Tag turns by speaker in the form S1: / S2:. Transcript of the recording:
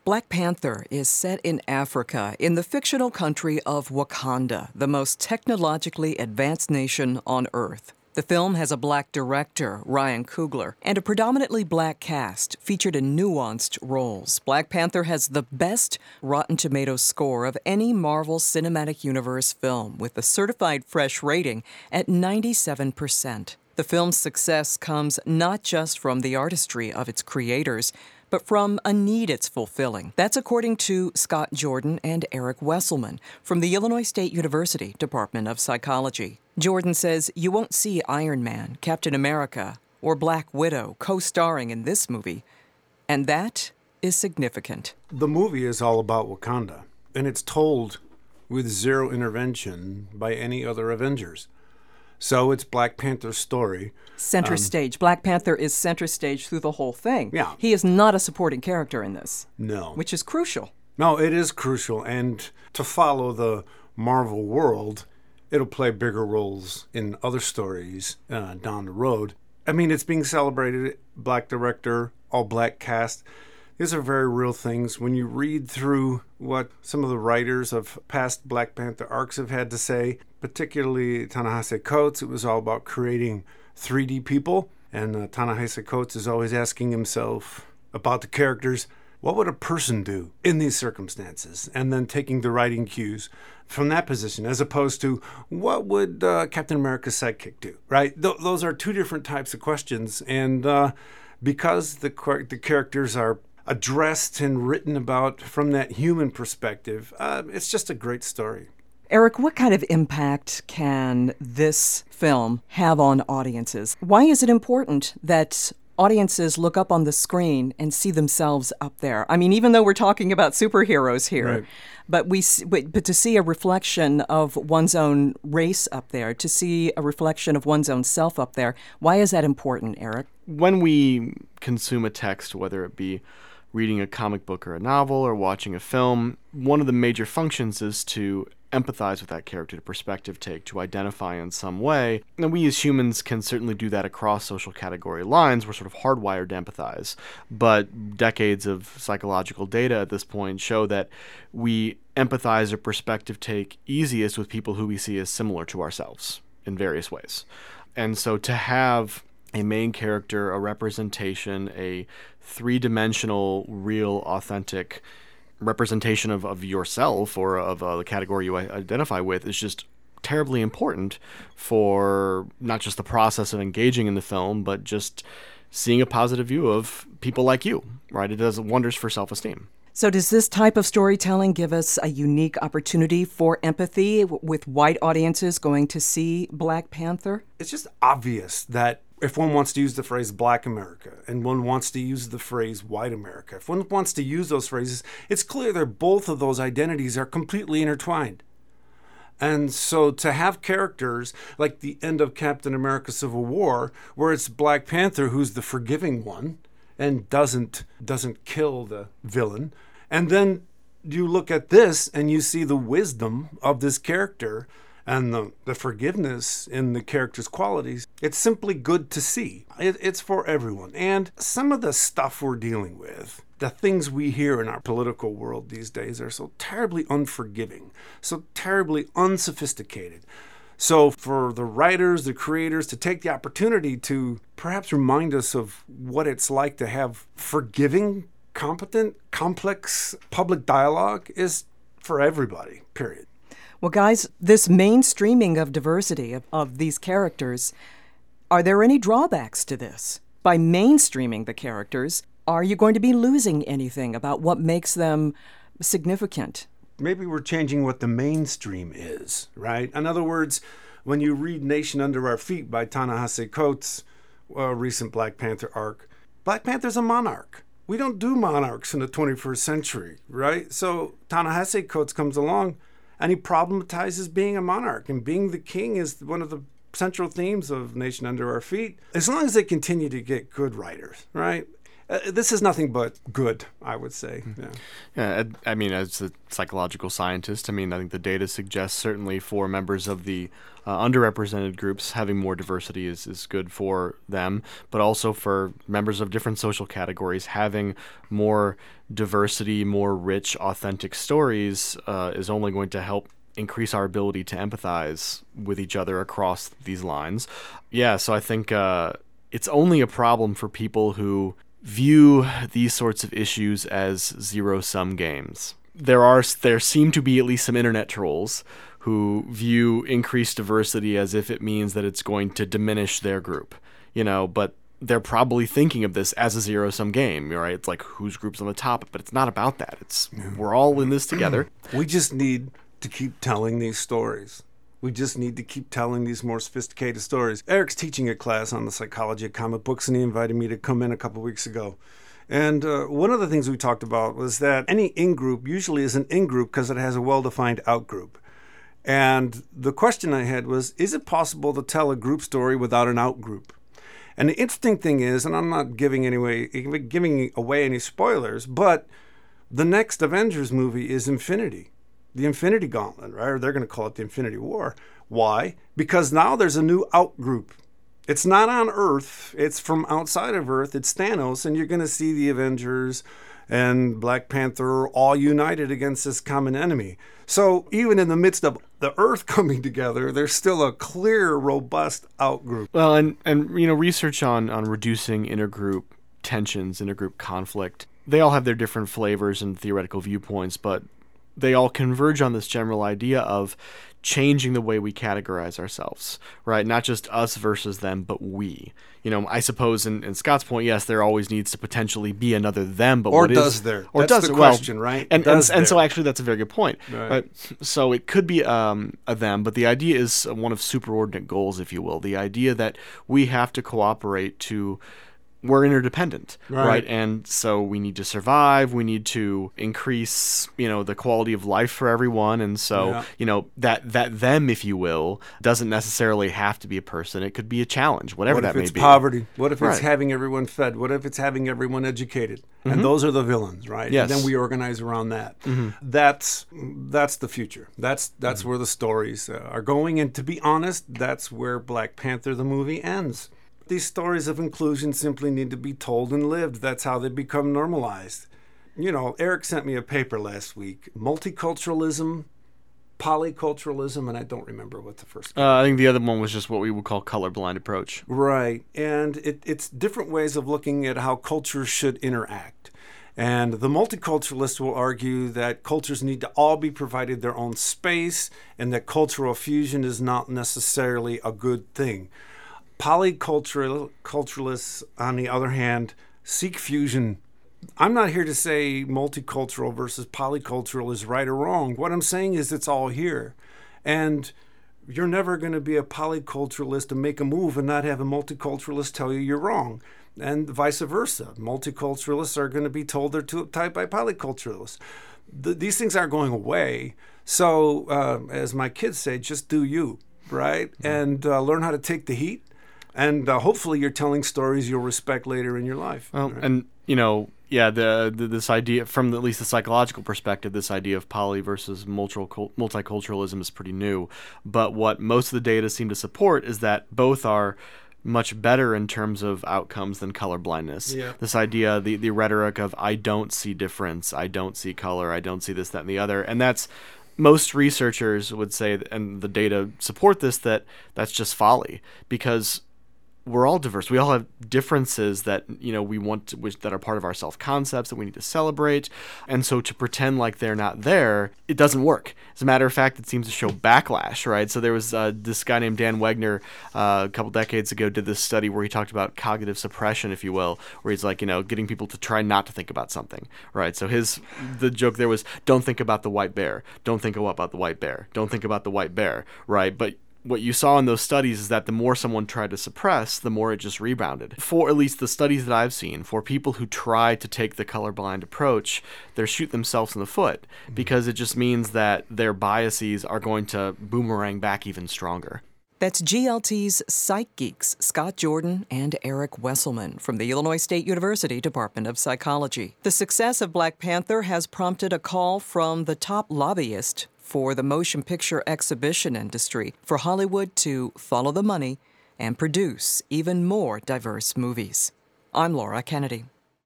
S1: Black Panther is set in Africa, in the fictional country of Wakanda, the most technologically advanced nation on Earth. The film has a black director, Ryan Coogler, and a predominantly black cast featured in nuanced roles. Black Panther has the best Rotten Tomatoes score of any Marvel Cinematic Universe film, with a certified fresh rating at 97%. The film's success comes not just from the artistry of its creators, but from a need it's fulfilling. That's according to Scott Jordan and Eric Wesselman from the Illinois State University Department of Psychology. Jordan says you won't see Iron Man, Captain America, or Black Widow co-starring in this movie, and that is significant.
S2: The movie is all about Wakanda, and it's told with zero intervention by any other Avengers. So it's Black Panther's story.
S1: Center stage. Black Panther is center stage through the whole thing.
S2: Yeah.
S1: He is not a supporting character in this.
S2: No.
S1: Which is crucial.
S2: No, it is crucial. And to follow the Marvel world, it'll play bigger roles in other stories down the road. I mean, it's being celebrated. Black director, all black cast. These are very real things. When you read through what some of the writers of past Black Panther arcs have had to say, particularly Ta-Nehisi Coates, it was all about creating 3D people. And Ta-Nehisi Coates is always asking himself about the characters, what would a person do in these circumstances? And then taking the writing cues from that position, as opposed to what would Captain America's sidekick do, right? Those are two different types of questions. And because the characters are addressed and written about from that human perspective, it's just a great story.
S1: Eric, what kind of impact can this film have on audiences? Why is it important that audiences look up on the screen and see themselves up there? I mean, even though we're talking about superheroes here,
S2: right.
S1: but to see a reflection of one's own race up there, to see a reflection of one's own self up there, why is that important, Eric?
S3: When we consume a text, whether it be reading a comic book or a novel or watching a film, one of the major functions is to empathize with that character, to perspective take, to identify in some way. And we as humans can certainly do that across social category lines. We're sort of hardwired to empathize. But decades of psychological data at this point show that we empathize or perspective take easiest with people who we see as similar to ourselves in various ways. And so to have a main character, a representation, a three-dimensional, real, authentic representation of yourself or of the category you identify with is just terribly important for not just the process of engaging in the film, but just seeing a positive view of people like you, right? It does wonders for self-esteem.
S1: So does this type of storytelling give us a unique opportunity for empathy with white audiences going to see Black Panther?
S2: It's just obvious that if one wants to use the phrase Black America and one wants to use the phrase White America, if one wants to use those phrases, it's clear that both of those identities are completely intertwined. And so to have characters like the end of Captain America Civil War, where it's Black Panther who's the forgiving one and doesn't kill the villain, and then you look at this and you see the wisdom of this character and the forgiveness in the character's qualities, it's simply good to see. It's for everyone. And some of the stuff we're dealing with, the things we hear in our political world these days are so terribly unforgiving, so terribly unsophisticated. So for the writers, the creators to take the opportunity to perhaps remind us of what it's like to have forgiving, competent, complex public dialogue is for everybody, period.
S1: Well, guys, this mainstreaming of diversity of these characters, are there any drawbacks to this? By mainstreaming the characters, are you going to be losing anything about what makes them significant?
S2: Maybe we're changing what the mainstream is, right? In other words, when you read Nation Under Our Feet by Ta-Nehisi Coates, a recent Black Panther arc, Black Panther's a monarch. We don't do monarchs in the 21st century, right? So Ta-Nehisi Coates comes along and he problematizes being a monarch, and being the king is one of the central themes of Nation Under Our Feet. As long as they continue to get good writers, right? This is nothing but good, I would say. Yeah.
S3: Yeah, I mean, as a psychological scientist, I mean, I think the data suggests certainly for members of the underrepresented groups, having more diversity is good for them, but also for members of different social categories, having more diversity, more rich, authentic stories is only going to help increase our ability to empathize with each other across these lines. Yeah, so I think it's only a problem for people who view these sorts of issues as zero-sum games. There seem to be at least some internet trolls who view increased diversity as if it means that it's going to diminish their group, but they're probably thinking of this as a zero-sum game, right? It's like whose group's on the top, but it's not about that. It's we're all in this together.
S2: We just need to keep telling these stories. We just need to keep telling these more sophisticated stories. Eric's teaching a class on the psychology of comic books, and he invited me to come in a couple weeks ago. And one of the things we talked about was that any in-group usually is an in-group because it has a well-defined out-group. And the question I had was, is it possible to tell a group story without an out-group? And the interesting thing is, and I'm not giving away any spoilers, but the next Avengers movie is Infinity. The Infinity Gauntlet, right? Or they're going to call it the Infinity War. Why? Because now there's a new out-group. It's not on Earth. It's from outside of Earth. It's Thanos, and you're going to see the Avengers and Black Panther all united against this common enemy. So even in the midst of the Earth coming together, there's still a clear, robust out-group.
S3: Well, and research on reducing intergroup tensions, intergroup conflict, they all have their different flavors and theoretical viewpoints, but they all converge on this general idea of changing the way we categorize ourselves, right? Not just us versus them, but we. I suppose in Scott's point, yes, there always needs to potentially be another them, but
S2: or
S3: what
S2: does
S3: is
S2: there?
S3: Or
S2: that's
S3: does
S2: the
S3: it?
S2: question, right?
S3: And so actually, that's a very good point.
S2: Right.
S3: So it could be a them, but the idea is one of superordinate goals, if you will. The idea that we have to cooperate to. We're interdependent, right? And so we need to survive. We need to increase, the quality of life for everyone. And so, that them, if you will, doesn't necessarily have to be a person. It could be a challenge, whatever that may be.
S2: What if it's poverty? What if it's
S3: Right.
S2: having everyone fed? What if it's having everyone educated? And those are the villains, right?
S3: Yes.
S2: And then we organize around that. That's the future. That's where the stories are going. And to be honest, that's where Black Panther, the movie, ends. These stories of inclusion simply need to be told and lived. That's how they become normalized. Eric sent me a paper last week, multiculturalism, polyculturalism, and I don't remember what the first one.
S3: I think the other one was just what we would call colorblind approach.
S2: Right. And it's different ways of looking at how cultures should interact. And the multiculturalist will argue that cultures need to all be provided their own space and that cultural fusion is not necessarily a good thing. Polyculturalists, on the other hand, seek fusion. I'm not here to say multicultural versus polycultural is right or wrong. What I'm saying is it's all here. And you're never going to be a polyculturalist and make a move and not have a multiculturalist tell you you're wrong. And vice versa. Multiculturalists are going to be told they're too uptight by polyculturalists. These things aren't going away. So, as my kids say, just do you, right? And learn how to take the heat. And hopefully you're telling stories you'll respect later in your life.
S3: Well,
S2: right?
S3: and, this idea, from at least the psychological perspective, this idea of poly versus multiculturalism is pretty new. But what most of the data seem to support is that both are much better in terms of outcomes than colorblindness.
S2: Yeah.
S3: This idea, the rhetoric of I don't see difference, I don't see color, I don't see this, that, and the other. And that's, most researchers would say, and the data support this, that's just folly, because we're all diverse. We all have differences that, we want to, that are part of our self-concepts that we need to celebrate. And so to pretend like they're not there, it doesn't work. As a matter of fact, it seems to show backlash, right? So there was this guy named Dan Wegner a couple decades ago did this study where he talked about cognitive suppression, if you will, where he's like, getting people to try not to think about something, right? So the joke there was, don't think about the white bear. Don't think about the white bear. Don't think about the white bear, right? But what you saw in those studies is that the more someone tried to suppress, the more it just rebounded. For at least the studies that I've seen, for people who try to take the colorblind approach, they shoot themselves in the foot because it just means that their biases are going to boomerang back even stronger.
S1: That's GLT's Psych Geeks, Scott Jordan and Eric Wesselman from the Illinois State University Department of Psychology. The success of Black Panther has prompted a call from the top lobbyist for the motion picture exhibition industry for Hollywood to follow the money and produce even more diverse movies. I'm Laura Kennedy.